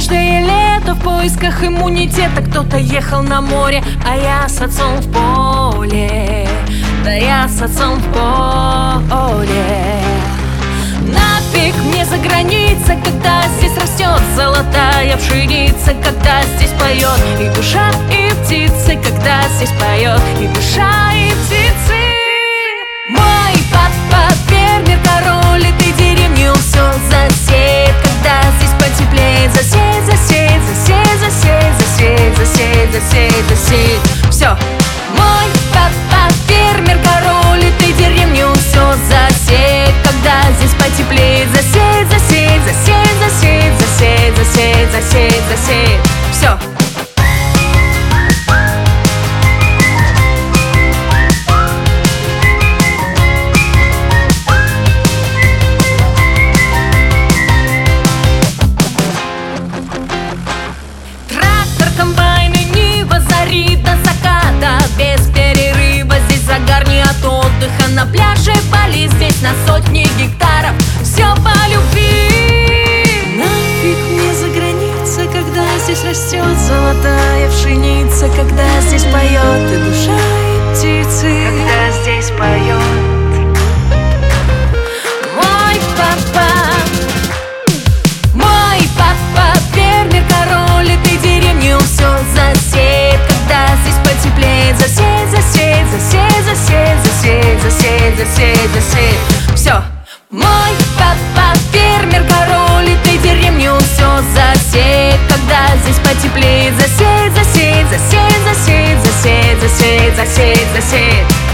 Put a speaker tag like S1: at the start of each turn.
S1: каждое лето в поисках иммунитета. Кто-то ехал на море, а я с отцом в поле. Да я с отцом в поле. Нафиг мне за граница, когда здесь растет золотая пшеница, когда здесь поет и душа, и птицы, когда здесь поет и душа, и птицы. Мой папа фермер, король этой деревни, все засеет, когда здесь потеплеет. Засеет, засеет, засеет, засеет, засеет, засеет, засеет, засеет. Все. Мой папа фермер, король этой деревни, все засеет, когда здесь потеплеет. Засеет, засеет, засеет, засеет, засеет, засеет, засеет, засеет. Все. Комбайны, Нива, зари до заката, без перерыва. Здесь загар не от отдыха. На пляже Бали, здесь на сотни гектаров. Все по любви. Нафиг мне за граница, когда здесь растет золотая пшеница, когда здесь поет и душа, и птицы, когда здесь поет. Мой папа фермер, король этой деревни, все засеет, когда здесь потеплеет. Засеет, засеет, засеет, засеет, засеет, засеет, засеет, засеет. Все. Мой папа фермер, король этой деревни, все засеет, когда здесь потеплеет. Засеет, засеет, засеет, засеет, засеет, засеет, засеет, засеет.